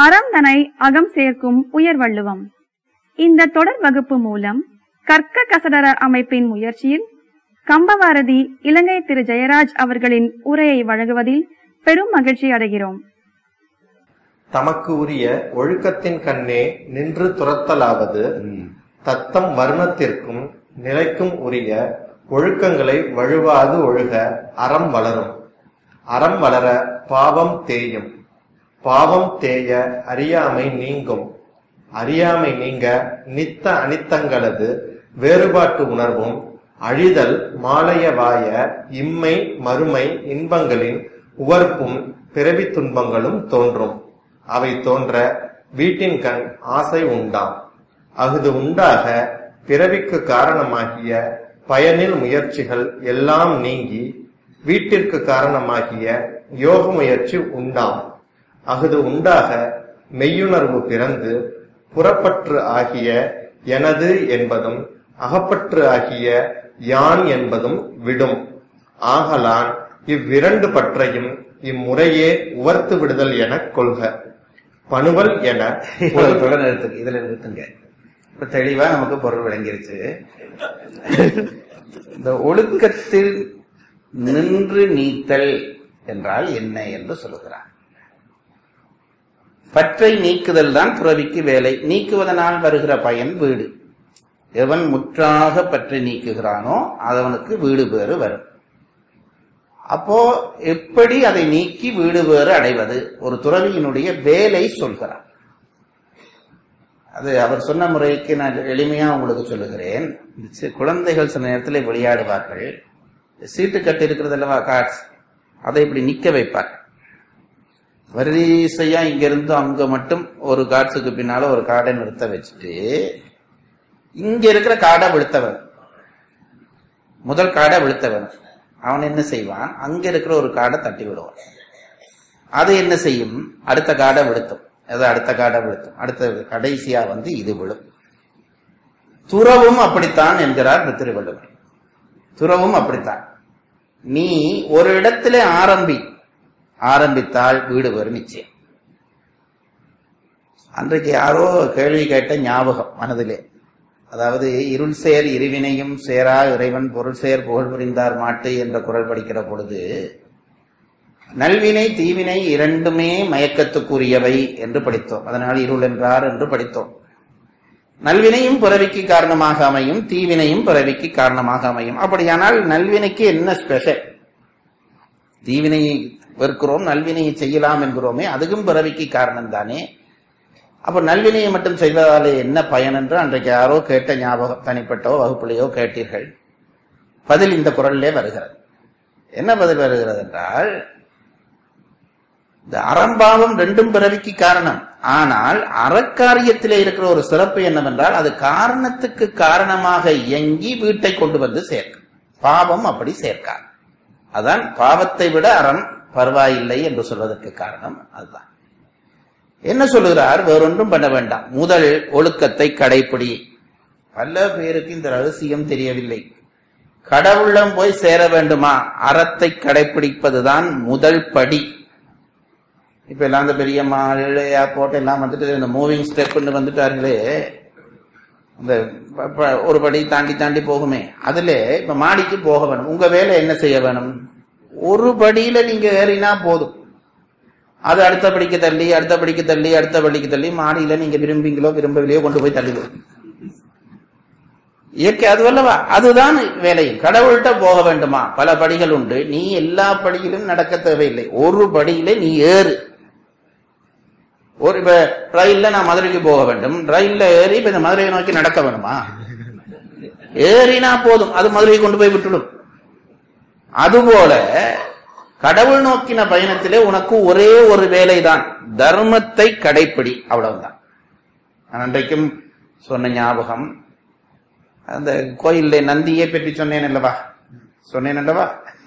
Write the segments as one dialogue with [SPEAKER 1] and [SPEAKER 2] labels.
[SPEAKER 1] அறம் தனை அகம் சேர்க்கும் உயர்வள்ளுவம். இந்த தொடர் வகுப்பு மூலம் கற்க கசடர அமைப்பின் முயற்சியில் கம்பவாரதி இலங்கை திரு ஜெயராஜ் அவர்களின் உரையை வழங்குவதில் பெரும் மகிழ்ச்சி அடைகிறோம்.
[SPEAKER 2] தமக்கு உரிய ஒழுக்கத்தின் கண்ணே நின்று துரத்தலாவது தத்தம் வர்ணத்திற்கும் நிலைக்கும் உரிய ஒழுக்கங்களை வழுவாது ஒழுக அறம் வளரும். அறம் வளர பாவம் தேயும். பாவம் தேய அறியாமை நீங்கும். அறியாமை நீங்க நித்த அனித்தங்களது வேறுபாட்டு உணர்வும் அழிதல் மாலையவாய இம்மை மறுமை இன்பங்களின் உவர்ப்பும் பிறவி துன்பங்களும் தோன்றும். அவை தோன்ற வீட்டின் கண் ஆசை உண்டாம். அஃது உண்டாக பிறவிக்கு காரணமாகிய பயனில் முயற்சிகள் எல்லாம் நீங்கி வீட்டிற்கு காரணமாகிய யோக முயற்சி உண்டாம். அஃது உண்டாக மெய்யுணர்வு பிறந்து புறப்பற்று ஆகிய எனது என்பதும் அகப்பற்று ஆகிய யான் என்பதும் விடும். ஆகலான் இவ்விரண்டு பற்றையும் இம்முறையே உவர்த்து விடுதல் என கொள்க. பணுவல் என
[SPEAKER 3] இதுல நிறுத்துங்க. இப்ப தெளிவா நமக்கு பொருள் விளங்கிருச்சு. இந்த ஒழுக்கத்தில் நின்று நீத்தல் என்றால் என்ன என்று சொல்லுகிறார். பற்றை நீக்குதல் தான் துறவிக்கு வேலை. நீக்குவதனால் வருகிற பயன் வீடு. எவன் முற்றாக பற்றை நீக்குகிறானோ அதவனுக்கு வீடு பேறு வரும். அப்போ எப்படி அதை நீக்கி வீடு பேறு அடைவது? ஒரு துறவியினுடைய வேலை சொல்கிறார். அது அவர் சொன்ன முறைக்கு நான் எளிமையா உங்களுக்கு சொல்லுகிறேன். குழந்தைகள் சில நேரத்தில் விளையாடுவார்கள். சீட்டு கட்டு இருக்கிறது அல்லவா, கார்ட்ஸ், அதை இப்படி நிக்க வைப்பார்கள். வரிசையா இங்க இருந்து அங்க மட்டும் ஒரு கார்ட்ஸுக்கு பின்னால ஒரு கார்டை நிறுத்த வச்சுட்டு இங்க இருக்கிற கார்டை விழுத்தவன், முதல் கார்டை விழுத்தவன் அவன் என்ன செய்வான்? அங்க இருக்கிற ஒரு கார்டை தட்டி விடுவான். அது என்ன செய்யும்? அடுத்த கார்டை விழுத்தும். அது அடுத்த கார்டை விழுத்தும். அடுத்த கடைசியா இது விழும். துறவும் அப்படித்தான் என்கிறார் திருவள்ளுவர். துறவும் அப்படித்தான். நீ ஒரு இடத்திலே ஆரம்பித்தால் வீடு வரும் நிச்சயம். அன்றைக்கு யாரோ கேள்வி கேட்ட ஞாபகம் மனதிலே. அதாவது இருள் சேர் இருவினையும் சேரா இறைவன் பொருள் சேர் புகழ் புரிந்தார் மாட்டு என்ற குரல் படிக்கிற பொழுது நல்வினை தீவினை இரண்டுமே மயக்கத்துக்குரியவை என்று படித்தோம். அதனால் இருள் என்றார் என்று படித்தோம். நல்வினையும் பிறவிக்கு காரணமாக அமையும், தீவினையும் பிறவிக்கு காரணமாக அமையும். அப்படியானால் நல்வினைக்கு என்ன ஸ்பெஷல்? தீவினையை வெறுக்கிறோம், நல்வினையை செய்யலாம் என்கிறோமே, அதுக்கும் பிறவிக்கு காரணம் தானே. அப்ப நல்வினையை மட்டும் செய்வதாலே என்ன பயன் என்று அன்றைக்கு யாரோ கேட்ட ஞாபகம், தனிப்பட்டோ வகுப்பிலேயோ கேட்டீர்கள். பதில் இந்த குரலிலே வருகிறது. என்ன பதில் வருகிறது என்றால், இந்த அறம்பாவம் ரெண்டும் பிறவிக்கு காரணம். ஆனால் அறக்காரியத்திலே இருக்கிற ஒரு சிறப்பு என்னவென்றால், அது காரணத்துக்கு காரணமாக இயங்கி வீட்டை கொண்டு வந்து சேர்க்கும். பாவம் அப்படி சேர்க்காது. அதான் பாவத்தை விட அறம் பரவாயில்லை என்று சொல்வதற்கு காரணம் அதுதான். என்ன சொல்லுகிறார்? வேறொன்றும் பண்ண வேண்டாம், முதல் ஒழுக்கத்தை கடைப்பிடி. பல பேருக்கு இந்த ரகசியம் தெரியவில்லை. கடவுளம் போய் சேர வேண்டுமா? அறத்தை கடைப்பிடிப்பதுதான் முதல் படி. இப்ப எல்லாம் இந்த பெரிய மால் ஏர்போர்ட் எல்லாம் வந்துட்டு இந்த மூவிங் ஸ்டெப்னு வந்துட்டார்களே, இந்த ஒரு படி தாண்டி தாண்டி போகுமே, அதுல இப்ப மாடிக்கு போக வேணும். உங்க வேலை என்ன செய்ய வேணும்? ஒரு படியில நீங்க ஏறினா போதும். அது அடுத்த படிக்க தள்ளி அடுத்த படிக்க தள்ளி அடுத்த படிக்க தள்ளி மாடியில நீங்க விரும்பீங்களோ விரும்பவில்லையோ கொண்டு போய் தள்ளிடுவோம். இயற்கை அதுவல்லவா? அதுதான் வேலை. கடவுள்கிட்ட போக வேண்டுமா? பல படிகள் உண்டு. நீ எல்லா படியிலும் நடக்க தேவையில்லை. ஒரு படியில நீ ஏறு. ஒரு இப்ப ரயில்ல நான் மதுரைக்கு போக வேண்டும். ரயில்ல ஏறி இப்ப இந்த மதுரையை நோக்கி நடக்க வேணுமா? ஏறினா போதும், அது மதுரையை கொண்டு போய் விட்டுடும். அதுபோல கடவுள் நோக்கின பயணத்திலே உனக்கு ஒரே ஒரு வேலைதான், தர்மத்தை கடைப்பிடி. அவ்வளவுதான். நான் அன்றைக்கும் சொன்ன ஞாபகம், அந்த கோயில்ல நந்தியை பற்றி சொன்னேன் அல்லவா?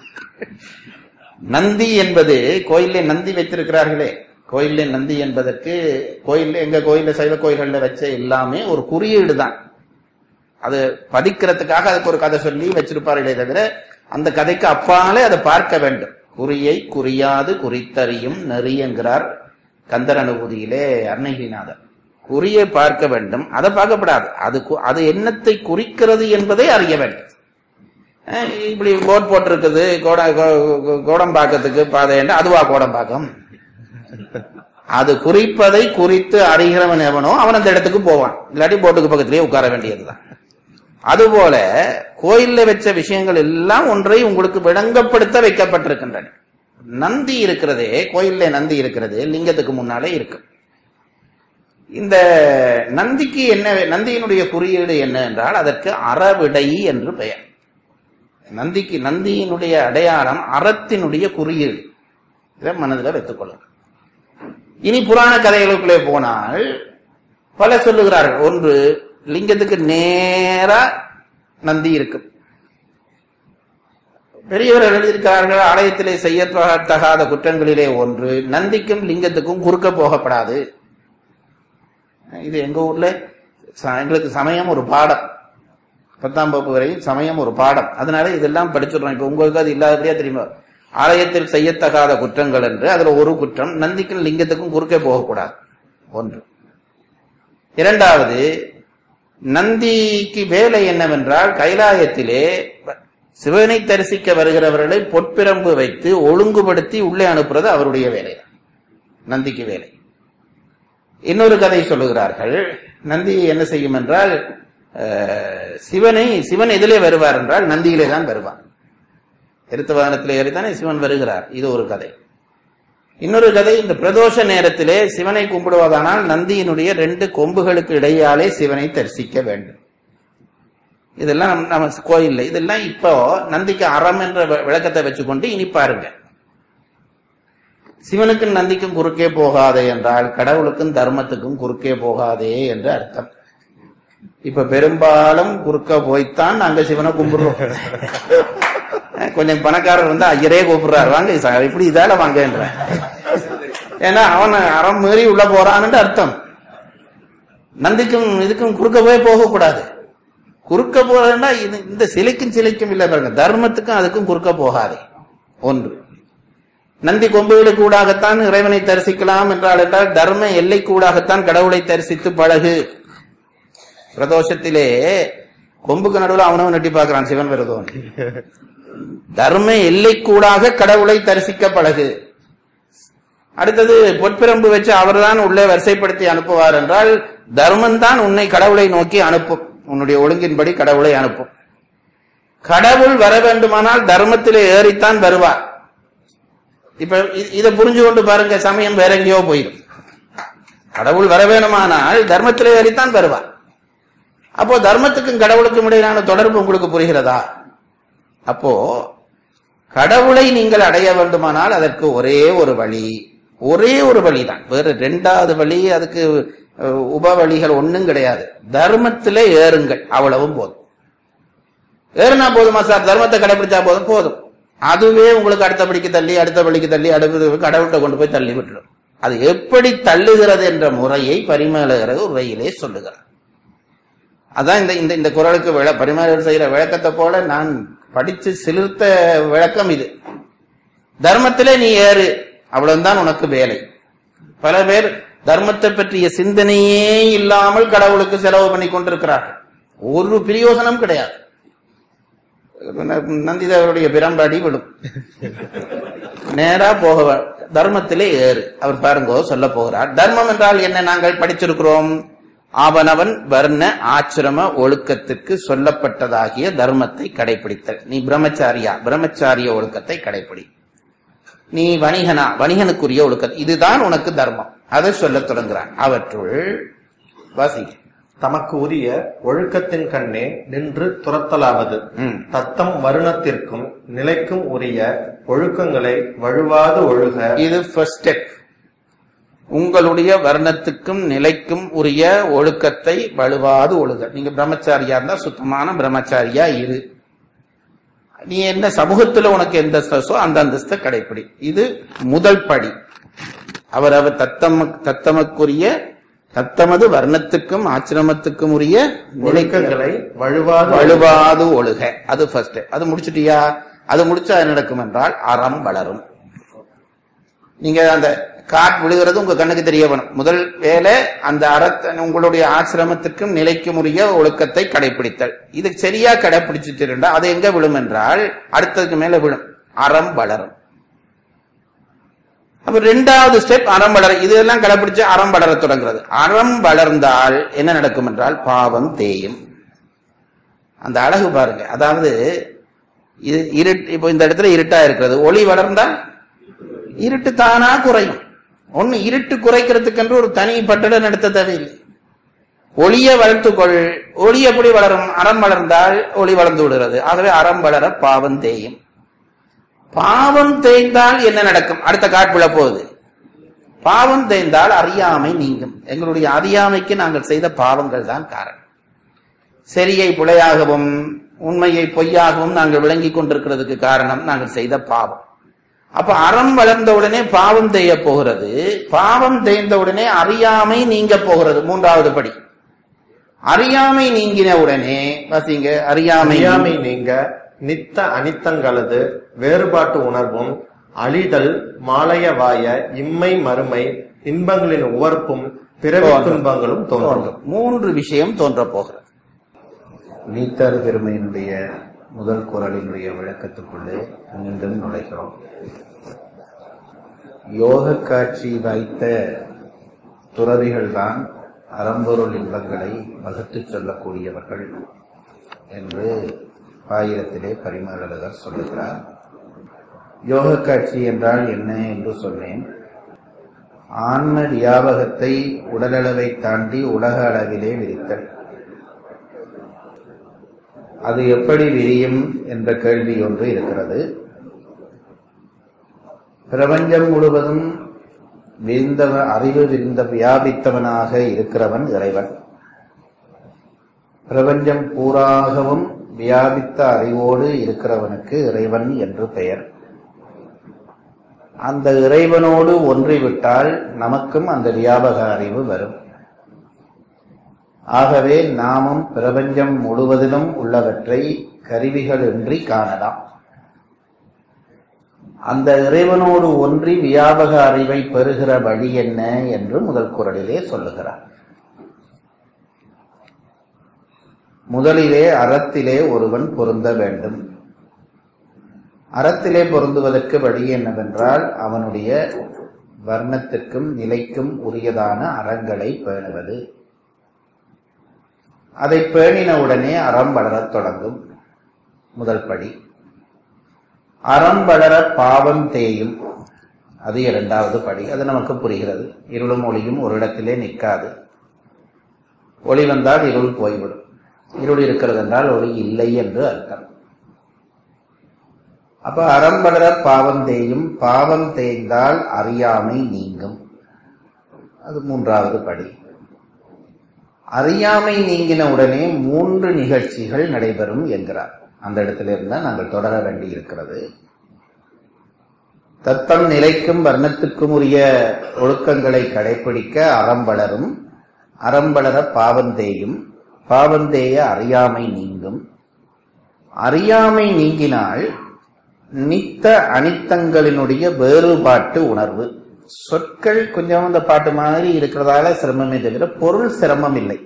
[SPEAKER 3] நந்தி என்பது கோயிலே நந்தி வைத்திருக்கிறார்களே, கோயிலே நந்தி என்பதற்கு கோயில்ல எங்க கோயில்ல சைவ கோயில்கள்ல வச்ச எல்லாமே ஒரு குறியீடு தான். அது பதிக்கிறதுக்காக அதுக்கு ஒரு கதை சொல்லி வச்சிருப்பார்களே தவிர அந்த கதைக்கு அப்பாலே அதை பார்க்க வேண்டும். குறியை குறியாது குறித்தறியும் நெறி என்கிறார் கந்தர் அனுபூதியிலே அருணகிரிநாதர். குறியை பார்க்க வேண்டும், அதை பார்க்கப்படாது. அது என்னத்தை குறிக்கிறது என்பதை அறிய வேண்டும். இப்படி போட் போட்டிருக்குது கோடம்பாக்கத்துக்கு பாதை, அதுவா கோடம்பாக்கம்? அது குறிப்பதை குறித்து அறிகிறவன் எவனோ அவன் அந்த இடத்துக்கு போவான், இல்லாட்டி போட்டுக்கு பக்கத்திலேயே உட்கார வேண்டியதுதான். அதுபோல கோயில்ல வச்ச விஷயங்கள் எல்லாம் ஒன்றை உங்களுக்கு விளங்கப்படுத்த வைக்கப்பட்டிருக்கின்றன. நந்தி இருக்கிறதே, கோயில்ல நந்தி இருக்கிறது, லிங்கத்துக்கு முன்னாலே இருக்கு. இந்த நந்திக்கு என்ன, நந்தியினுடைய குறியீடு என்ன என்றால் அதற்கு அறவிடை என்று பெயர். நந்தியினுடைய அடையாளம் அறத்தினுடைய குறியீடு. இதை மனதில் வைத்துக் கொள்ளும். இனி புராண கதைகளுக்குள்ளே போனால் பல சொல்லுகிறார்கள். ஒன்று, லிங்கத்துக்கு நேரா நந்தி இருக்கு. பெரியவர்கள் எழுதியிருக்கிறார்கள், ஆலயத்திலே செய்யத்தகாத குற்றங்களிலே ஒன்று நந்திக்கும் லிங்கத்துக்கும் குறுக்க போகப்படாது. இது எங்க ஊர்ல எங்களுக்கு சமயம் ஒரு பாடம், 10ஆம் வகுப்பு வரையும் சமயம் ஒரு பாடம். அதனால இதெல்லாம் படிச்சுடுறோம். இப்ப உங்களுக்கு அது இல்லாதபடியா தெரியுமா? ஆலயத்தில் செய்யத்தகாத குற்றங்கள் என்று அதுல ஒரு குற்றம் நந்திக்கும் லிங்கத்துக்கும் குறுக்கே போகக்கூடாது. ஒன்று. இரண்டாவது, நந்திக்கு வேலை என்னவென்றால் கைலாயத்திலே சிவனை தரிசிக்க வருகிறவர்களை பொற்பிரம்பு வைத்து ஒழுங்குபடுத்தி உள்ளே அனுப்புறது அவருடைய வேலை, நந்திக்கு வேலை. இன்னொரு கதை சொல்லுகிறார்கள், நந்தி என்ன செய்யும் என்றால் சிவன் எதிலே வருவார் என்றால் நந்தியிலே தான் வருவார். எடுத்த வாகனத்திலே ஏறித்தானே சிவன் வருகிறார். இது ஒரு கதை. இன்னொரு கதை, இந்த பிரதோஷ நேரத்திலே சிவனை கும்பிடுவதானால் நந்தியினுடைய 2 கொம்புகளுக்கு இடையாலே சிவனை தரிசிக்க வேண்டும். இதெல்லாம் நம்ம கோயில்ல, இதெல்லாம் இப்போ நந்திக்கு அறம் என்ற விளக்கத்தை வச்சுக்கொண்டு இனி பாருங்க. சிவனுக்கும் நந்திக்கும் குறுக்கே போகாதே என்றால் கடவுளுக்கும் தர்மத்துக்கும் குறுக்கே போகாதே என்று அர்த்தம். இப்ப பெரும்பாலும் குறுக்க போய்த்தான் நாங்க சிவனை கும்பிடுறோம். கொஞ்சம் பணக்காரர் வந்து ஐயரே கூப்பிடுறாரு, வாங்க இப்படி இதால வாங்க என்ற. ஏன்னா அவன் அறம் மீறி உள்ள போறான்னு அர்த்தம். நந்திக்கும் இதுக்கும் குறுக்க போய் போகக்கூடாது. குறுக்க போறதுன்னா இந்த சிலைக்கும் இல்லை பாருங்க, தர்மத்துக்கும் அதுக்கும் குறுக்க போகாதே. ஒன்று. நந்தி கொம்புகளுக்கு கூடாகத்தான் இறைவனை தரிசிக்கலாம் என்றால் தர்ம எல்லை கூடாகத்தான் கடவுளை தரிசித்து பழகு. பிரதோஷத்திலே கொம்புக்கு நடுவில் அவனவன் நட்டி பார்க்கிறான் சிவன் விரதம். தர்ம எல்லை கூடாக கடவுளை தரிசிக்க பழகு. அடுத்தது, பொற்பிரம்பு வச்சு அவர் தான் உள்ளே வரிசைப்படுத்தி அனுப்புவார் என்றால் தர்மம் தான் உன்னை கடவுளை நோக்கி அனுப்பும், உன்னுடைய ஒழுங்கின்படி கடவுளை அனுப்பும். கடவுள் வர வேண்டுமானால் தர்மத்திலே ஏறித்தான் வருவார். இப்ப இதை புரிஞ்சு கொண்டு பாருங்க, சமயம் வேற எங்கேயோ போயிடும். கடவுள் வர வேணுமானால் தர்மத்திலே ஏறித்தான் வருவார். அப்போ தர்மத்துக்கும் கடவுளுக்கும் இடையிலான தொடர்பு உங்களுக்கு புரிகிறதா? அப்போ கடவுளை நீங்கள் அடைய வேண்டுமானால் அதற்கு ஒரே ஒரு வழிதான், வேற 2வது வழி, அதுக்கு உப வழிகள் ஒன்னும் கிடையாது. தர்மத்திலே ஏறுங்கள், அவ்வளவும் போதும். ஏறுனா போதுமா சார்? தர்மத்தை கடைபிடிச்சா போதும். அதுவே உங்களுக்கு அடுத்த படிக்கு தள்ளி அடுத்த கடவுள்கிட்ட கொண்டு போய் தள்ளி விட்டுடும். அது எப்படி தள்ளுகிறது என்ற முறையை பரிமேலழகர் உரையிலே சொல்லுகிறார். அதான் இந்த குறளுக்கு பரிமேலழகர் செய்கிற விளக்கத்தை போல நான் படிச்சு சிலிர்த்த விளக்கம் இது. தர்மத்திலே நீ ஏறு, அவ்வளவுதான் உனக்கு வேலை. பல பேர் தர்மத்தை பற்றிய சிந்தனையே இல்லாமல் கடவுளுக்கு செலவு பண்ணி கொண்டிருக்கிறார்கள். ஒரு பிரயோசனம் கிடையாது. நந்திதேவருடைய பிரம்பாடி விடும். நேரா போக தர்மத்திலே ஏறு. அவர் பாருங்கோ சொல்ல போகிறார். தர்மம் என்றால் என்ன? நாங்கள் படிச்சிருக்கிறோம். அவனவன் வர்ண ஆசிரம ஒழுக்கத்திற்கு சொல்லப்பட்டதாகிய தர்மத்தை கடைபிடித்தல். நீ பிரம்மச்சாரிய ஒழுக்கத்தை கடைபிடி. நீ வணிகனுக்குரிய ஒழுக்கம், இதுதான் உனக்கு தர்மம். அதை சொல்ல தொடங்குறான். அவற்றுள் வாசி.
[SPEAKER 2] தமக்கு உரிய ஒழுக்கத்தின் கண்ணே நின்று துரத்தலாவது, தத்தம் வருணத்திற்கும் நிலைக்கும் உரிய ஒழுக்கங்களை வழுவாது ஒழுக. இது ஃபர்ஸ்ட் ஸ்டெப். உங்களுடைய வர்ணத்துக்கும் நிலைக்கும் உரிய ஒழுக்கத்தை வழுவாது ஒழுக. நீங்க பிரம்மச்சாரியா இருந்தா சுத்தமான பிரம்மச்சாரியா இரு. நீ என்ன சமூகத்துல உனக்கு எந்த அந்தஸ்தோ அந்த அந்தஸ்தை கடைப்பிடி. இது முதல் படி. அவர் தத்தமக்குரிய தத்தமது வர்ணத்துக்கும் ஆசிரமத்துக்கும் உரிய ஒழுக்கங்களை வழுவாது ஒழுக. அது ஃபர்ஸ்ட். அது முடிச்சுட்டியா? அது முடிச்சா என்ன நடக்கும் என்றால் அறம் வளரும்.
[SPEAKER 3] நீங்க அந்த காட் விழுகிறது உங்க கண்ணுக்கு தெரிய வேணும். முதல் வேலை அந்த உங்களுடைய ஆசிரமத்திற்கும் நிலைக்கும் உரிய ஒழுக்கத்தை கடைபிடித்தல். இது சரியா கடைபிடிச்சிட்டு இருந்தா அது எங்க விழும் என்றால் அடுத்ததுக்கு மேல விழும், அறம் வளரும். அப்ப 2வது ஸ்டெப் அறம் வளர. இதெல்லாம் கடைபிடிச்சு அறம் வளர தொடங்குறது. அறம் வளர்ந்தால் என்ன நடக்கும் என்றால் பாவம் தேயும். அந்த அழகு பாருங்க. அதாவது இது இப்போ இந்த இடத்துல இருட்டா இருக்கிறது, ஒளி வளர்ந்தால் இருட்டு தானா குறையும். ஒண்ணு இருட்டு குறைக்கிறதுக்கு என்று ஒரு தனி பட்டட நடத்த தேவையில்லை. ஒளியை வளர்த்துக்கொள். ஒளி எப்படி வளரும்? அறம் வளர்ந்தால் ஒளி வளர்ந்து விடுகிறது. ஆகவே அறம் வளர பாவம் தேயும். பாவம் தேய்ந்தால் என்ன நடக்கும்? அடுத்த காட்புல போகுது. பாவம் தேய்ந்தால் அறியாமை நீங்கும். எங்களுடைய அறியாமைக்கு நாங்கள் செய்த பாவங்கள் தான் காரணம். சரியை பிழையாகவும் உண்மையை பொய்யாகவும் நாங்கள் விளங்கிக் கொண்டிருக்கிறதுக்கு காரணம் நாங்கள் செய்த பாவம். அப்ப அறம் வளர்ந்த உடனே பாவம் தேய போகிறது. பாவம் தேய்ந்த உடனே அறியாமை நீங்க போகிறது. 3வது படி. அறியாமை நீங்கின உடனே பாத்தீங்க, அறியாமை
[SPEAKER 2] நீங்க நித்த அனித்தங்களது வேறுபாட்டு உணர்வும் அழிதல் மாலையவாய இம்மை மறுமை இன்பங்களின் உவர்ப்பும் பிறவி துன்பங்களும் தோன்றும்.
[SPEAKER 3] 3 விஷயம் தோன்ற போகிறது.
[SPEAKER 4] நீத்தாறு பெருமையினுடைய முதல் குறளினுடைய விளக்கத்துக்குள்ளே மீண்டும் நுழைகிறோம். யோக காட்சி வைத்த துறவிகள்தான் அறம்பொருள் இன்பங்களை வகுத்து சொல்லக்கூடியவர்கள் என்று பாயிரத்திலே பரிமளகர் சொல்லுகிறார். யோக காட்சி என்றால் என்ன என்று சொன்னேன். ஆன்ம வியாபகத்தை உடலளவை தாண்டி உலக அளவிலே விரித்தல். அது எப்படி விரியும் என்ற கேள்வி ஒன்று இருக்கிறது. பிரபஞ்சம் முழுவதும் அறிவு விரிந்த வியாபித்தவனாக இருக்கிறவன் இறைவன். பிரபஞ்சம் பூராகவும் வியாபித்த அறிவோடு இருக்கிறவனுக்கு இறைவன் என்று பெயர். அந்த இறைவனோடு ஒன்றிவிட்டால் நமக்கும் அந்த வியாபக அறிவு வரும். ஆகவே நாமும் பிரபஞ்சம் முழுவதிலும் உள்ளவற்றை கருவிகளின்றி காணலாம். அந்த இறைவனோடு ஒன்றி வியாபக அறிவை பெறுகிற வழி என்ன என்று முதல் குறளிலே சொல்லுகிறார். முதலிலே அறத்திலே ஒருவன் பொருந்த வேண்டும். அறத்திலே பொருந்துவதற்கு வழி என்னவென்றால் அவனுடைய வர்ணத்திற்கும் நிலைக்கும் உரியதான அறங்களை பேணுவது. அதை பேணினவுடனே அறம் வளரத் தொடங்கும். முதல் படி. அறம் வளர பாவம் தேயும். அது 2வது படி. அது நமக்கு புரிகிறது. இருளும் ஒளியும் ஒரு இடத்திலே நிற்காது. ஒளி வந்தால் இருள் போய்விடும். இருள் இருக்கிறது என்றால் ஒளி இல்லை என்று அர்த்தம். அப்ப அறம் வளர பாவம் தேயும். பாவம் தேய்ந்தால் அறியாமை நீங்கும். அது 3வது படி. அறியாமை நீங்கின உடனே 3 நிகழ்ச்சிகள் நடைபெறும் என்கிறார். அந்த இடத்துல இருந்தா நாங்கள் தொடர வேண்டி இருக்கிறது. தத்தம் நிலைக்கும் வர்ணத்துக்கும் உரிய ஒழுக்கங்களை கடைபிடிக்க அறம் வளரும். அறம் வளர பாவம் தேயும். பாவம் தேய அறியாமை நீங்கும். அறியாமை நீங்கினால் நித்த அனித்தங்களினுடைய வேறுபாட்டு உணர்வு. சொற்கள் கொஞ்சம் இந்த பாட்டு மாதிரி இருக்கிறதால சிரமமே தவிர பொருள் சிரமம் இல்லை.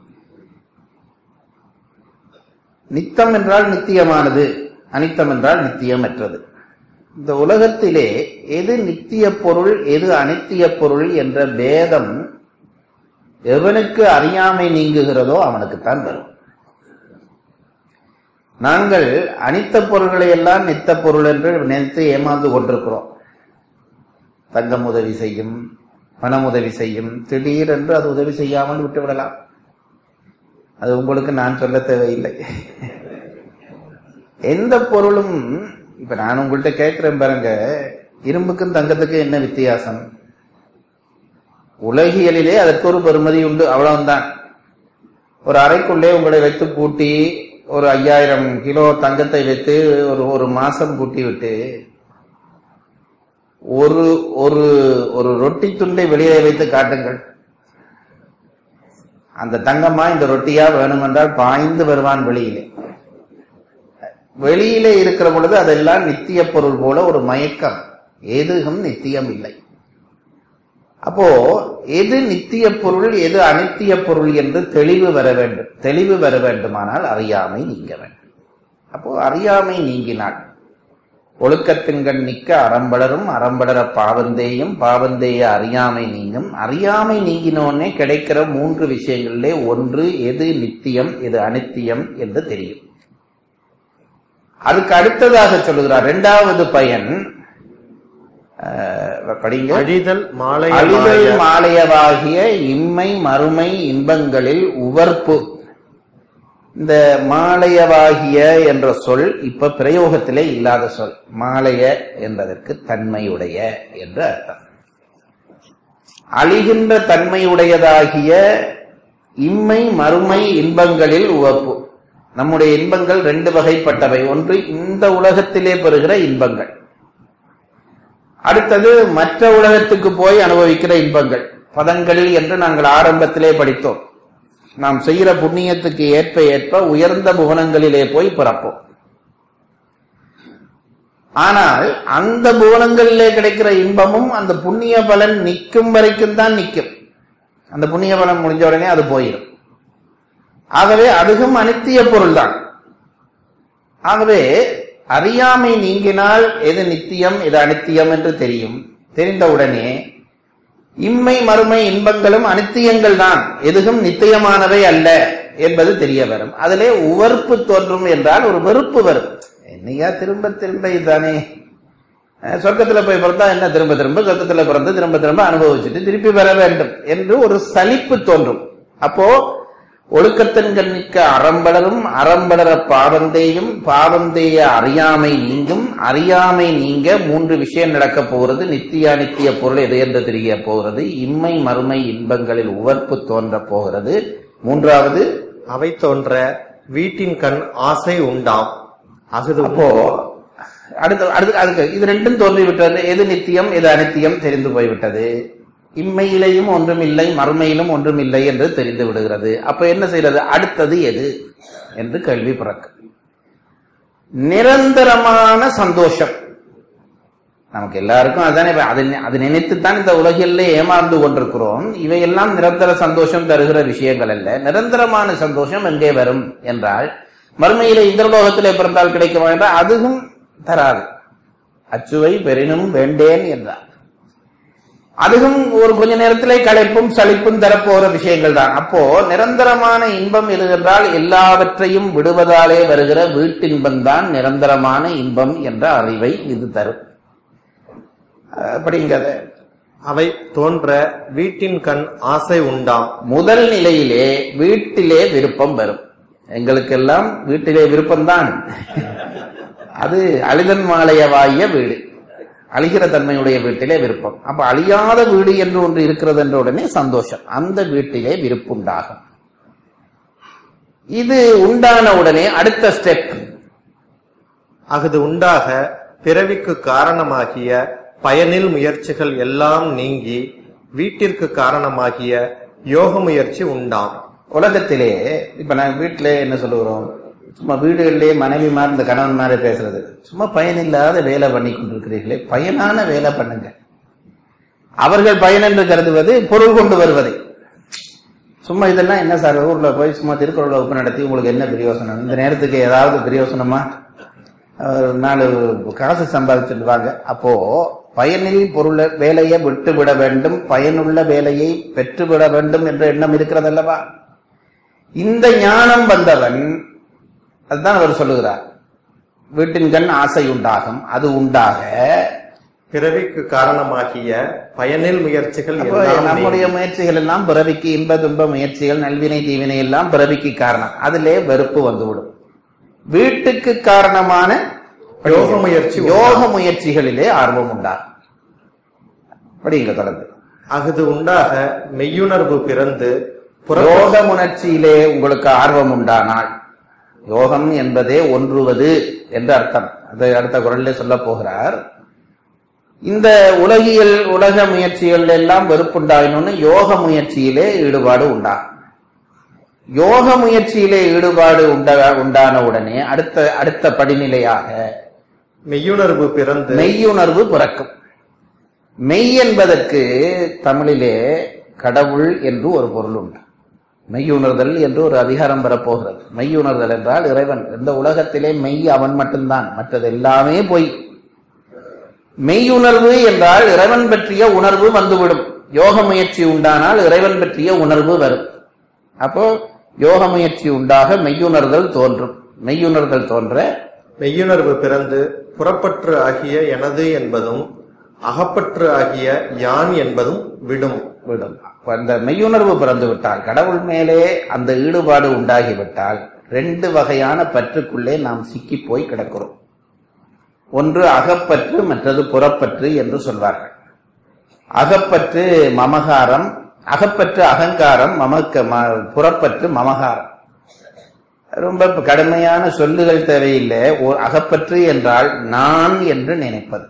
[SPEAKER 4] நித்தம் என்றால் நித்தியமானது, அனித்தம் என்றால் நித்தியமற்றது. இந்த உலகத்திலே எது நித்திய பொருள் எது அனித்திய பொருள் என்ற பேதம் எவனுக்கு அறியாமை நீங்குகிறதோ அவனுக்குத்தான் வரும். நாங்கள் அனித்த பொருள்களை எல்லாம் நித்த பொருள் என்று நினைத்து ஏமாந்து கொண்டிருக்கிறோம். தங்கம் உதவி செய்யும், பணம் உதவி செய்யும், திடீரென்று அது உதவி செய்யாமல் விட்டுவிடலாம். அது உங்களுக்கு நான் சொல்ல தேவையில்லை. எந்த பொருளும் இப்ப நான் உங்கள்கிட்ட கேட்கிறேன் பாருங்க, இரும்புக்கும் தங்கத்துக்கும் என்ன வித்தியாசம்? உலகியலிலே அதற்கு ஒரு பெருமதி உண்டு, அவ்வளவுதான். ஒரு அறைக்குள்ளே உங்களை வைத்து பூட்டி ஒரு 5000 கிலோ தங்கத்தை வைத்து ஒரு மாசம் பூட்டி விட்டு ஒரு ஒரு ஒரு ரொட்டி துண்டை வெளியே வைத்து காட்டுங்கள். அந்த தங்கம்மா இந்த ரொட்டியா வேணுமென்றால் பாய்ந்து வருவான் வெளியிலே. வெளியிலே இருக்கிற பொழுது அதெல்லாம் நித்திய பொருள் போல ஒரு மயக்கம். எதுவும் நித்தியம் இல்லை. அப்போ எது நித்திய பொருள் எது அனித்திய பொருள் என்று தெளிவு வர வேண்டும். தெளிவு வர வேண்டுமானால் அறியாமை நீங்க வேண்டும். அப்போ அறியாமை நீங்கினாள் ஒழுக்கத்தின்கண் நிக்க அறம்பளரும், அறம்பளர பாவந்தேயும், பாவந்தேய அறியாமை நீங்கும். அறியாமை நீங்கினோடனே கிடைக்கிற 3 விஷயங்களிலே ஒன்று எது நித்தியம் எது அனித்தியம் என்று தெரியும். அதுக்கு அடுத்ததாக சொல்லுகிறார் 2வது பயன் படிங்க.
[SPEAKER 2] அழிதல்
[SPEAKER 4] மாலையவாகிய இம்மை மறுமை இன்பங்களில் உவர்ப்பு. இந்த மாலையவாகிய என்ற சொல் இப்ப பிரயோகத்திலே இல்லாத சொல். மாலைய என்பதற்கு தன்மையுடைய என்று அர்த்தம். அழிகின்ற தன்மையுடையதாகிய இம்மை மறுமை இன்பங்களில் உவப்பு. நம்முடைய இன்பங்கள் 2 வகைப்பட்டவை. ஒன்று இந்த உலகத்திலே பெறுகிற இன்பங்கள், அடுத்தது மற்ற உலகத்துக்கு போய் அனுபவிக்கிற இன்பங்கள். பதங்கள் என்று நாங்கள் ஆரம்பத்திலே படித்தோம். நாம் செய்கிற புண்ணியத்துக்கு ஏற்ப உயர்ந்த புவனங்களிலே போய் பிறப்போம். ஆனால் அந்த புவனங்களிலே கிடைக்கிற இன்பமும் அந்த புண்ணிய பலன் நிற்கும் வரைக்கும் தான் நிற்கும். அந்த புண்ணிய பலன் முடிஞ்ச உடனே அது போயிடும். ஆகவே அதுவும் அனித்திய பொருள் தான். ஆகவே அறியாமை நீங்கினால் எது நித்தியம் எது அனித்தியம் என்று தெரியும். தெரிந்தவுடனே இம்மை மறுமை இன்பங்களும் அனித்தியங்கள் தான், எதுவும் நித்தியமானவை அல்ல என்பது தெரிய வரும். அதிலே உவர்ப்பு தோன்றும் என்றால் ஒரு வெறுப்பு வரும். என்னையா திரும்ப திரும்ப இதுதானே, சொர்க்கத்துல போய் பிறந்தா என்ன திரும்ப திரும்ப சொர்க்கத்துல பிறந்து திரும்ப திரும்ப அனுபவிச்சுட்டு திருப்பி வர வேண்டும் என்று ஒரு சலிப்பு தோன்றும். அப்போ ஒழுக்கத்தின்கண்ணிக்க அறம்பளரும், அறம்பளர பாவந்தேயும், பாவந்தேய அறியாமை நீங்கும். அறியாமை நீங்க 3 விஷயம் நடக்க போகிறது. நித்திய அனித்திய பொருள் எது என்று தெரிய போகிறது. இம்மை மறுமை இன்பங்களில் உவர்ப்பு தோன்ற போகிறது. 3வது
[SPEAKER 2] அவை தோன்ற வீட்டின் கண் ஆசை உண்டாம்.
[SPEAKER 4] அப்போ அடுத்து இது 2ம் தோன்றிவிட்டது. எது நித்தியம் எது அனித்தியம் தெரிந்து போய்விட்டது. இம்மையிலையும் ஒன்றும் இல்லை மறுமையிலும் ஒன்றும் இல்லை என்று தெரிந்து விடுகிறது. அப்ப என்ன செய்யறது? அடுத்தது எது என்று கேள்வி பிறக்கும். நிரந்தரமான சந்தோஷம் நமக்கு எல்லாருக்கும் அதுதானே. அது நினைத்துத்தான் இந்த உலகிலே ஏமாந்து கொண்டிருக்கிறோம். இவையெல்லாம் நிரந்தர சந்தோஷம் தருகிற விஷயங்கள் அல்ல. நிரந்தரமான சந்தோஷம் எங்கே வரும் என்றால் மறுமையிலே இந்திரலோகத்திலே பிறந்தால் கிடைக்குமா என்றால் அதுவும் தராது. அச்சுவை பெரினும் வேண்டேன் என்றார். அதுவும் ஒரு கொஞ்ச நேரத்திலே களைப்பும் சலிப்பும் தரப்போகிற விஷயங்கள் தான். அப்போ நிரந்தரமான இன்பம் எது என்றால் எல்லாவற்றையும் விடுவதாலே வருகிற வீட்டின்பம் தான் நிரந்தரமான இன்பம் என்ற அறிவை இது தரும். அப்படிங்கிறத
[SPEAKER 2] அவை தோன்ற வீட்டின் கண் ஆசை உண்டாம்.
[SPEAKER 4] முதல் நிலையிலே வீட்டிலே விருப்பம் வரும். எங்களுக்கெல்லாம் வீட்டிலே விருப்பம்தான். அது அழிதன் மாலையவாகிய வீடு, அழிகிற தன்மையுடைய வீட்டிலே விருப்பம். அப்ப அழியாத வீடு என்று ஒன்று இருக்கிறது என்ற உடனே சந்தோஷம். அந்த வீட்டிலே விருப்புண்டாகும். இது உண்டான உடனே அடுத்த ஸ்டெப்
[SPEAKER 2] அஃது உண்டாக பிறவிக்கு காரணமாகிய பயனில் முயற்சிகள் எல்லாம் நீங்கி வீட்டிற்கு காரணமாகிய யோக முயற்சி உண்டாம்.
[SPEAKER 4] உலகத்திலே இப்ப நான் வீட்டில என்ன சொல்லுகிறோம், சும்மா வீடுகளிலே மனைவிமார் இந்த கணவன் மாதிரி பேசுறது, சும்மா பயனில்லாத வேலை பண்ணி கொண்டிருக்கிறீர்களே, பயனான வேலை பண்ணுங்க. அவர்கள் பயன் என்று கருதுவது பொருள் கொண்டு வருவதை. சும்மா இதெல்லாம் என்ன சார், ஊர்ல போய் சும்மா திருக்குறள் வகுப்பு நடத்தி உங்களுக்கு என்ன பிரயோசனம், இந்த நேரத்துக்கு ஏதாவது பிரயோசனமா, 4 காசு சம்பாதிச்சுடுவாங்க. அப்போ பயனில் பொருள் வேலையை விட்டுவிட வேண்டும், பயனுள்ள வேலையை பெற்றுவிட வேண்டும் என்ற எண்ணம் இருக்கிறது அல்லவா. இந்த ஞானம் வந்தவன் அதுதான் அவர் சொல்லுகிறார், வீட்டின் கண் ஆசை உண்டாகும். அது உண்டாக
[SPEAKER 2] பிறவிக்கு காரணமாகிய பயனில் முயற்சிகள்
[SPEAKER 4] நம்முடைய முயற்சிகள் எல்லாம் பிறவிக்கு, இன்ப துன்ப முயற்சிகள், நல்வினை தீவினை எல்லாம் பிறவிக்கு காரணம். அதிலே வெறுப்பு வந்துவிடும். வீட்டுக்கு காரணமான யோக முயற்சிகளிலே ஆர்வம் உண்டாகும். படிங்க தொடர்ந்து.
[SPEAKER 2] அஃது உண்டாக மெய்யுணர்வு பிறந்து
[SPEAKER 4] யோக முயற்சியிலே உங்களுக்கு ஆர்வம் உண்டானால், யோகம் என்பதே ஒன்றுவது என்று அர்த்தம். அதை அடுத்த குரலிலே சொல்ல போகிறார். இந்த உலக முயற்சிகள் எல்லாம் வெறுப்புண்டாயினு யோக முயற்சியிலே ஈடுபாடு உண்டாகும். யோக முயற்சியிலே ஈடுபாடு உண்டான உடனே அடுத்த படிநிலையாக
[SPEAKER 2] மெய்யுணர்வு பிறந்து
[SPEAKER 4] மெய்யுணர்வு பிறக்கும். மெய் என்பதற்கு தமிழிலே கடவுள் என்று ஒரு பொருள் உண்டு. மெய்யுணர்தல் என்று ஒரு அதிகாரம் பெறப்போகிறது. மெய்யுணர்தல் என்றால் இறைவன். இந்த உலகத்திலே மெய் அவன் மட்டும்தான், மற்றது எல்லாமே பொய். மெய்யுணர்வு என்றால் இறைவன் பற்றிய உணர்வு வந்துவிடும். யோக முயற்சி உண்டானால் இறைவன் பற்றிய உணர்வு வரும். அப்போ யோக முயற்சி உண்டாக மெய்யுணர்தல் தோன்றும். மெய்யுணர்தல் தோன்ற
[SPEAKER 2] மெய்யுணர்வு பிறந்து புறப்பற்று ஆகிய எனது என்பதும் அகப்பற்று ஆகிய யான் என்பதும் விடும்.
[SPEAKER 4] அந்த மெய்யுணர்வு பிறந்து விட்டால், கடவுள் மேலே அந்த ஈடுபாடு உண்டாகிவிட்டால், 2 வகையான பற்றுக்குள்ளே நாம் சிக்கி போய் கிடக்கிறோம். ஒன்று அகப்பற்று, மற்றது புறப்பற்று என்று சொல்வார்கள். அகப்பற்று மமகாரம், அகப்பற்று அகங்காரம், புறப்பற்று மமகாரம். ரொம்ப கடுமையான சொல்லுகள் தேவையில்லை. அகப்பற்று என்றால் நான் என்று நினைப்பது,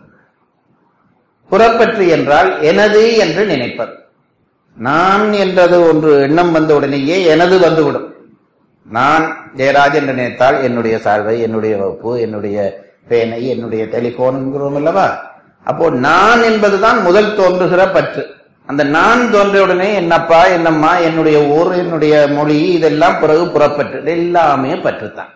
[SPEAKER 4] புறப்பற்று என்றால் எனது என்று நினைப்பது. நான் என்றது ஒன்று எண்ணம் வந்த உடனேயே எனது வந்துவிடும். நான் ஜெயராஜ் என்று நினைத்தால் என்னுடைய சால்வை, என்னுடைய வகுப்பு, என்னுடைய பேனை, என்னுடைய டெலிபோன் என்கிறோம் அல்லவா? அப்போ நான் என்பதுதான் முதல் தோன்றுகிற பற்று. அந்த நான் தோன்றிய உடனே என்னப்பா, என்னம்மா, என்னுடைய ஊர், என்னுடைய மொழி, இதெல்லாம் பிறகு புறப்பற்று. எல்லாமே பற்றுத்தான்.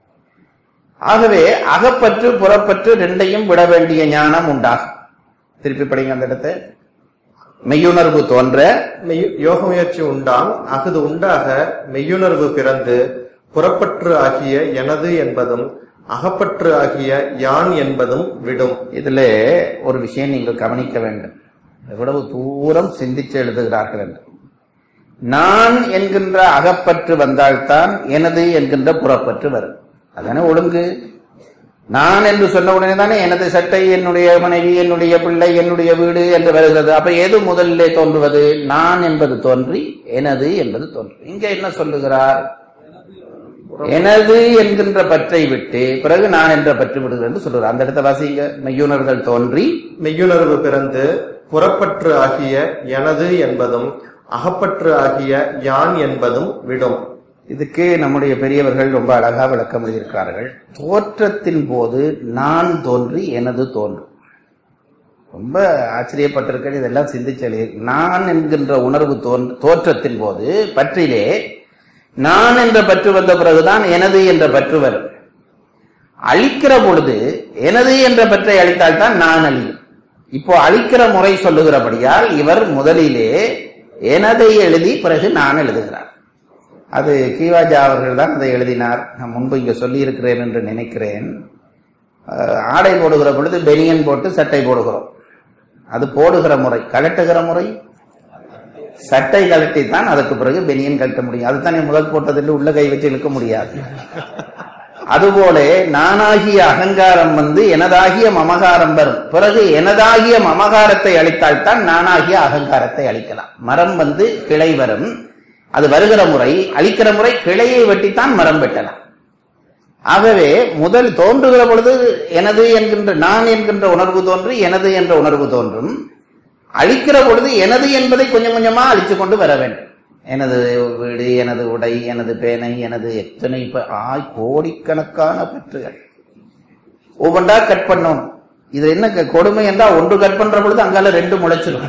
[SPEAKER 4] ஆகவே அகப்பற்று புறப்பற்று 2ஐயும் விட வேண்டிய ஞானம் உண்டாகும். திருப்பி படிங்க அந்த இடத்தை. மெய்யுணர்வு தோன்ற
[SPEAKER 2] யோக முயற்சி உண்டாம், அஃது உண்டாக மெய்யுணர்வு பிறந்து புறப்பற்று ஆகிய எனது என்பதும் அகப்பற்று ஆகிய யான் என்பதும் விடும்.
[SPEAKER 4] இதுல ஒரு விஷயம் நீங்கள் கவனிக்க வேண்டும். எவ்வளவு தூரம் சிந்திச்சு எழுதுகிறார்கள் என்று. நான் என்கின்ற அகப்பற்று வந்தால்தான் எனது என்கின்ற புறப்பற்று வரும். அதானே ஒழுங்கு. நான் என்று சொன்ன உடனே தானே எனது சட்டை, என்னுடைய மனைவி, என்னுடைய பிள்ளை, என்னுடைய வீடு என்று வருகிறது. அப்ப எது முதலிலே தோன்றுவது? நான் என்பது தோன்றி எனது என்பது தோன்றும். இங்க என்ன சொல்லுகிறார்? எனது என்கின்ற பற்றை விட்டு பிறகு நான் என்ற பற்று விடுகிறது என்று சொல்லுகிறார். அந்த இடத்தை வாசிங்க. மெய்யுணர்கள் தோன்றி
[SPEAKER 2] மெய்யுணர்வு பிறந்து புறப்பற்று ஆகிய எனது என்பதும் அகப்பற்று ஆகிய யான் என்பதும் விடும்.
[SPEAKER 4] இதுக்கு நம்முடைய பெரியவர்கள் ரொம்ப அழகா விளக்கம் எழுதியிருக்கிறார்கள். தோற்றத்தின் போது நான் தோன்றி எனது தோன்றும். ரொம்ப ஆச்சரியப்பட்டிருக்க. இதெல்லாம் சிந்திச்சு நான் என்கின்ற உணர்வு தோற்றத்தின் போது பற்றிலே நான் என்ற பற்று வந்த பிறகுதான் எனது என்ற பற்று வரும். அழிக்கிற பொழுது எனது என்ற பற்றை அழித்தால்தான் நான் அழியும். இப்போ அழிக்கிற முறை சொல்லுகிறபடியால் இவர் முதலிலே எனதை எழுதி பிறகு நான் எழுதுகிறார். அது கீவாஜா அவர்கள் தான் அதை எழுதினார். நான் முன்பு இங்க சொல்லி இருக்கிறேன் என்று நினைக்கிறேன். ஆடை போடுகிற பொழுது பெனியன் போட்டு சட்டை போடுகிறோம். அது போடுகிற முறை. கழட்டுகிற முறை சட்டை கழட்டித்தான் அதுக்கு பிறகு பெனியன் கழட்ட முடியும். அதுதானே முதல் போட்டதில் உள்ள கை வச்சு இழுக்க முடியாது. அதுபோல நானாகிய அகங்காரம் வந்து எனதாகிய மமகாரம் வரும். பிறகு எனதாகிய மமகாரத்தை அழித்தால்தான் நானாகிய அகங்காரத்தை அழிக்கலாம். மரம் வந்து கிளை வரும். அது வருகிற முறை, அழிக்கிற முறை கிளையை வெட்டித்தான் மரம் வெட்டலாம். ஆகவே முதல் தோன்றுகிற பொழுது எனது என்கின்ற நான் என்கின்ற உணர்வு தோன்றி எனது என்ற உணர்வு தோன்றும். அழிக்கிற பொழுது எனது என்பதை கொஞ்சம் கொஞ்சமா அழிச்சு கொண்டு வர வேண்டும். எனது வீடு, எனது உடை, எனது பேனை, எனது எத்தனை கோடிக்கணக்கான பற்றுகள் ஒவ்வொன்றா கட் பண்ணணும். இது என்ன கொடுமை என்றால், ஒன்று கட் பண்ற பொழுது அங்கால 2 முளைச்சிடும்.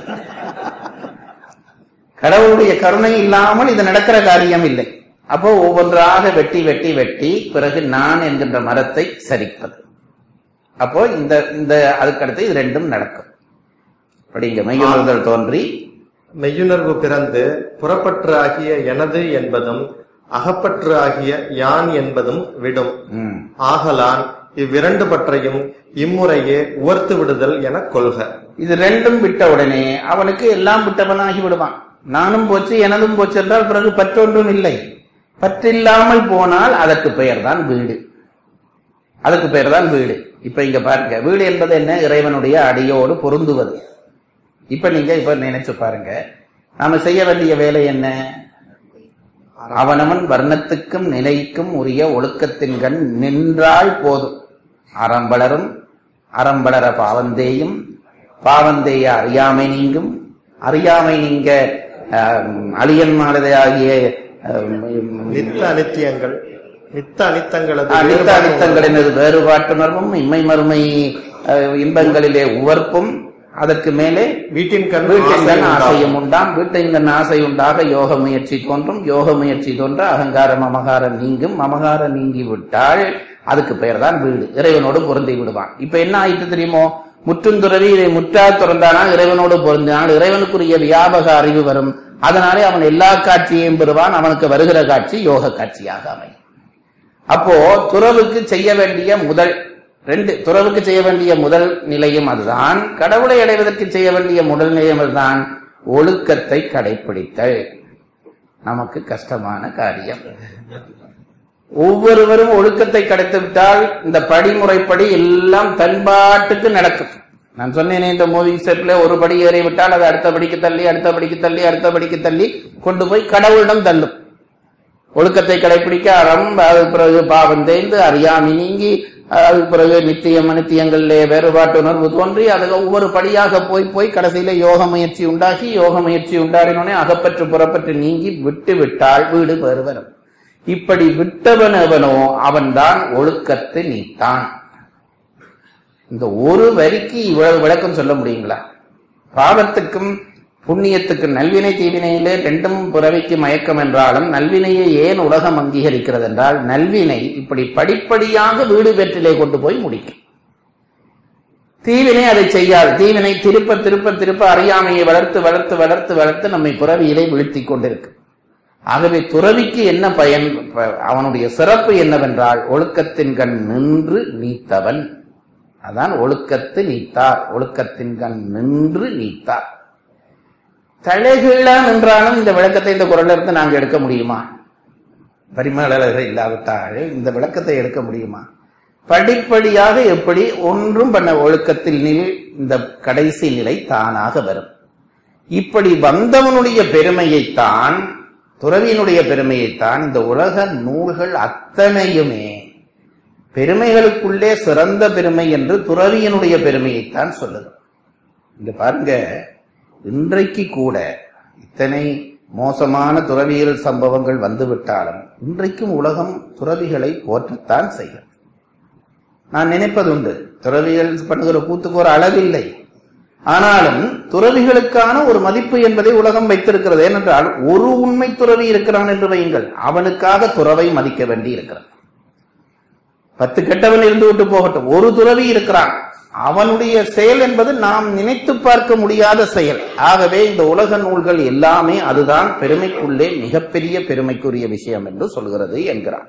[SPEAKER 4] கடவுளுடைய கருணை இல்லாமல் இது நடக்கிற காரியம் இல்லை. அப்போ ஒவ்வொன்றாக வெட்டி வெட்டி வெட்டி பிறகு நான் என்கின்ற மரத்தை சரிப்பது. அப்போ இந்த அதுக்கடுத்து இது 2ம் நடக்கும். படிங்க. மெய்யுணர்தல் தோன்றி
[SPEAKER 2] மெய்யுணர்வு பிறந்து புறப்பற்று ஆகிய எனது என்பதும் அகப்பற்று ஆகிய யான் என்பதும் விடும். ஆகலான் இவ்விரண்டு பற்றையும் இம்முறையே உவர்த்து விடுதல் என கொள்க.
[SPEAKER 4] இது 2ம் விட்ட உடனே அவனுக்கு எல்லாம் விட்டவனாகி விடுவான். நானும் போச்சு எனதும் போச்சு என்றால் பிறகு பற்றொன்றும் இல்லை. பற்றில்லாமல் போனால் அதற்கு பெயர் தான் வீடு. அதுக்கு பெயர் தான் வீடு. இப்ப இங்க பாருங்க, வீடு என்பது என்ன? இறைவனுடைய அடியோடு பொருந்துவது. இப்ப நீங்க நினைச்சு பாருங்க, நாம செய்ய வேண்டிய வேலை என்ன? அவனவன் வர்ணத்துக்கும் நிலைக்கும் உரிய ஒழுக்கத்தின் கண் நின்றால் போதும். அறம்பளரும் அறம்பளர பாவந்தேயும் பாவந்தேய அறியாமை நீங்கும். அறியாமை நீங்க அழியன் மானதையாகிய
[SPEAKER 2] நித்த அனித்தியங்கள்
[SPEAKER 4] அனித்தங்களது வேறுபாட்டுணர்வும் இம்மை மறுமை இன்பங்களிலே உவர்ப்பும்
[SPEAKER 3] அதற்கு மேலே
[SPEAKER 2] வீட்டின் கண்
[SPEAKER 3] ஆசையும் உண்டாம். வீட்டின் கண் ஆசை உண்டாக யோக முயற்சி தோன்றும். யோக முயற்சி தோன்ற அகங்காரம் மமகாரம் நீங்கும். மமகாரம் நீங்கி விட்டால் அதுக்கு பெயர் தான் வீடு. இறைவனோடு பொருந்தி விடுவான். இப்ப என்ன ஆயிட்டு தெரியுமோ, முற்றுந்துறவி இதை முற்றா துறந்தானா இறைவனோடு பொருந்தினால் இறைவனுக்குரிய வியாபக அறிவு வரும். அதனாலே அவன் எல்லா காட்சியையும் பெறுவான். அவனுக்கு வருகிற காட்சி யோக காட்சியாக அமையும். அப்போ துறவுக்கு செய்ய வேண்டிய துறவுக்கு செய்ய வேண்டிய முதல் நிலையும் அதுதான். கடவுளை அடைவதற்கு செய்ய வேண்டிய முதல் நிலையும் அதுதான். ஒழுக்கத்தை கடைபிடித்தல் நமக்கு கஷ்டமான காரியம். ஒவ்வொருவரும் ஒழுக்கத்தை கடைத்துவிட்டால் இந்த படிமுறைப்படி எல்லாம் தன்பாட்டுக்கு நடக்கும். நான் சொன்னேனே, இந்த மூவிங் ஸ்டெப்ல ஒரு படி ஏறிவிட்டால் அது அடுத்த படிக்கு தள்ளி அடுத்த படிக்கு தள்ளி அடுத்த படிக்கு தள்ளி கொண்டு போய் கடவுளிடம் தள்ளும். ஒழுக்கத்தை கடைபிடிக்க அதுக்கு பிறகு பாவம் தேய்ந்து அறியாமை நீங்கி அதுக்கு பிறகு நித்தியம் அனித்தியங்களிலே வேறுபாட்டு உணர்வு தோன்றி அதுக்கு ஒவ்வொரு படியாக போய் கடைசியில யோக முயற்சி உண்டாகி யோக முயற்சி உண்டாடினோடனே அகப்பற்று புறப்பற்று நீங்கி விட்டு விட்டால் வீடு வேறு வரும். இப்படி விட்டவன் எவனோ அவன்தான் ஒழுக்கத்தை நீத்தான். இந்த ஒரு வரிக்கு இவ்வளவு விளக்கம் சொல்ல முடியுங்களா? பாவத்துக்கும் புண்ணியத்துக்கும் நல்வினை தீவினையிலே ரெண்டும் பிறவிக்கு மயக்கம் என்றாலும் நல்வினையை ஏன் உலகம் அங்கீகரிக்கிறது என்றால் நல்வினை இப்படி படிப்படியாக வீடு பெற்றிலே கொண்டு போய் முடிக்கும். தீவினை அதை செய்யாது. தீவினை திருப்ப திருப்ப திருப்ப அறியாமையை வளர்த்து வளர்த்து வளர்த்து வளர்த்து நம்மை பிறவியிலே வீழ்த்தி கொண்டிருக்கு. ஆகவே துறவிக்கு என்ன பயன்? அவனுடைய சிறப்பு என்னவென்றால் ஒழுக்கத்தின் கண் நின்று நீத்தவன். அதான் ஒழுக்கத்து நீத்தார். ஒழுக்கத்தின் கண் நின்று நீத்தார். தலைகீழ நின்றாலும் இந்த விளக்கத்தை இந்த குரல்ல இருந்து நாங்க எடுக்க முடியுமா? பரிமளர்கள் இல்லாவிட்டால் இந்த விளக்கத்தை எடுக்க முடியுமா? படிப்படியாக எப்படி ஒன்றும் பண்ண ஒழுக்கத்தில் இந்த கடைசி நிலை தானாக வரும். இப்படி வந்தவனுடைய பெருமையைத்தான், துறவியினுடைய பெருமையைத்தான் இந்த உலக நூல்கள் அத்தனையுமே பெருமைகளுக்குள்ளே சிறந்த பெருமை என்று துறவியினுடைய பெருமையைத்தான் சொல்லுது. இங்க பாருங்க, இன்றைக்கு கூட இத்தனை மோசமான துறவியல் சம்பவங்கள் வந்துவிட்டாலும் இன்றைக்கும் உலகம் துறவிகளை போற்றத்தான் செய்யும். நான் நினைப்பதுண்டு, துறவிகள் பண்ணுகிற கூத்துக்கு ஒரு அளவில்லை. ஆனாலும் துறவிகளுக்கான ஒரு மதிப்பு என்பதை உலகம் வைத்திருக்கிறது. ஏனென்றால் ஒரு உண்மை துறவி இருக்கிறான் என்று வையுங்கள், அவனுக்காக துறவை மதிக்க வேண்டி இருக்கிறது. 10 கெட்டவன் இருந்து விட்டு போகட்டும், ஒரு துறவி இருக்கிறான், அவனுடைய செயல் என்பது நாம் நினைத்து பார்க்க முடியாத செயல். ஆகவே இந்த உலக நூல்கள் எல்லாமே அதுதான் பெருமைக்குள்ளே மிகப்பெரிய பெருமைக்குரிய விஷயம் என்று சொல்கிறது என்கிறான்.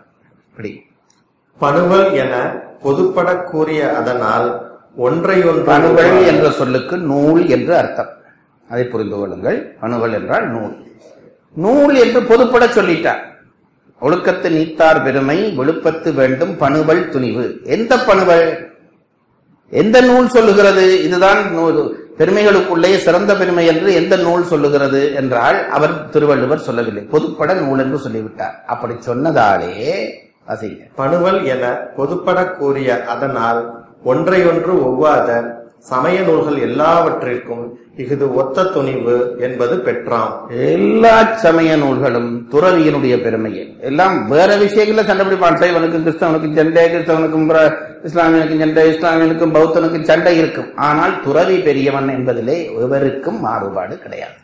[SPEAKER 2] பணுவல் என பொதுப்பட கூறிய அதனால் ஒன்றையொன்று.
[SPEAKER 3] பணுவல் என்ற சொல்லுக்கு நூல் என்று அர்த்தம். அதை புரிந்து கொள்ளுங்கள். பணுவல் என்றால் நூல். நூல் என்று பொதுப்பட சொல்லிட்டார். ஒழுக்கத்து நீத்தார் பெருமை விழுப்பத்து வேண்டும் பணுவல் துணிவு. எந்த பணுவல்? எந்த நூல் சொல்லுகிறது இதுதான் பெருமைகளுக்குள்ளே சிறந்த பெருமை என்று எந்த நூல் சொல்லுகிறது என்றால் அவர் திருவள்ளுவர் சொல்லவில்லை, பொதுப்பட நூல் என்று சொல்லிவிட்டார். அப்படி சொன்னதாலே
[SPEAKER 2] பணுவல் என பொதுப்பட கூறிய அதனால் ஒன்றையொன்று ஒவ்வாத சமய நூல்கள் எல்லாவற்றிற்கும் இஃது ஒத்த துணிவு என்பது பெற்றாம்.
[SPEAKER 3] எல்லா சமய நூல்களும் துறவியினுடைய பெருமையை எல்லாம் வேற விஷயங்கள சண்டை பிடிப்பான். சைவனுக்கும் கிறிஸ்தவனுக்கும் சண்டை, கிறிஸ்தவனுக்கும் இஸ்லாமியனுக்கும் சண்டை, இஸ்லாமியனுக்கும் பௌத்தனுக்கும் சண்டை இருக்கும். ஆனால் துறவி பெரியவன் என்பதிலே எவருக்கும் மாறுபாடு கிடையாது.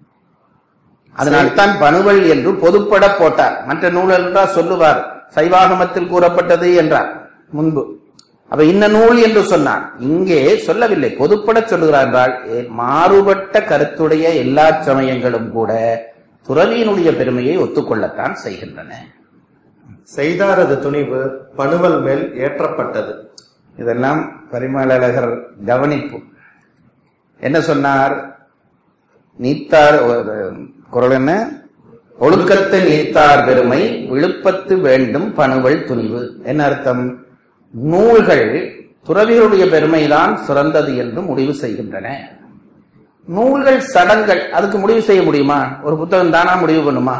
[SPEAKER 3] அதனால்தான் பணுவல் என்று பொதுப்பட போட்டார். மற்ற நூல் என்றால் சொல்லுவார், சைவாகமத்தில் கூறப்பட்டது என்றார் முன்பு. அப்ப இன்ன நூல் என்று சொன்னார், இங்கே சொல்லவில்லை, பொதுப்பட சொல்லுகிறார். என்றால் மாறுபட்ட கருத்துடைய எல்லா சமயங்களும் கூட துறவியினுடைய பெருமையை ஒத்துக்கொள்ளத்தான் செய்கின்றன.
[SPEAKER 2] செய்தாரது துணிவு பணுவல் மேல் ஏற்றப்பட்டது.
[SPEAKER 3] இதெல்லாம் பரிமளகர் கவனிப்பு. என்ன சொன்னார்? நீத்தார் குரல் என்ன? ஒழுக்கத்து நீத்தார் பெருமை விழுப்பத்து வேண்டும் பணுவல் துணிவு. என்ன அர்த்தம்? நூல்கள் துறவிகளுடைய பெருமைதான் சிறந்தது என்று முடிவு செய்கின்றன. நூல்கள் சடங்கள், அதுக்கு முடிவு செய்ய முடியுமா? ஒரு புத்தகம் தானா முடிவு பண்ணுமா?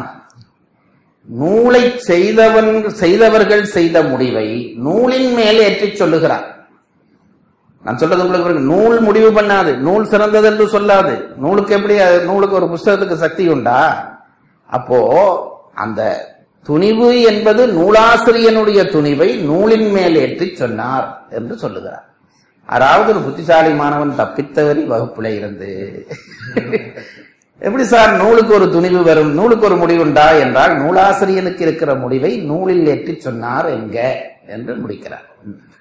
[SPEAKER 3] நூலை செய்தவர்கள் செய்த முடிவை நூலின் மேல் ஏற்றி சொல்லுகிறார். நான் சொல்றது உங்களுக்கு நூல் முடிவு பண்ணாது, நூல் சிறந்தது என்று சொல்லாது. நூலுக்கு எப்படி, நூலுக்கு ஒரு புத்தகத்துக்கு சக்தி உண்டா? அப்போ அந்த துணிவு என்பது நூலாசிரியனுடைய துணிவை நூலின் மேல் ஏற்றி சொன்னார் என்று சொல்லுகிறார்.
[SPEAKER 4] அதாவது ஒரு புத்திசாலி மாணவன் தப்பித்தவரி வகுப்புல இருந்து எப்படி சார் நூலுக்கு ஒரு துணிவு வரும், நூலுக்கு ஒரு முடிவுண்டா என்றால் நூலாசிரியனுக்கு இருக்கிற முடிவை நூலில் ஏற்றி சொன்னார் என்க என்று முடிக்கிறார்.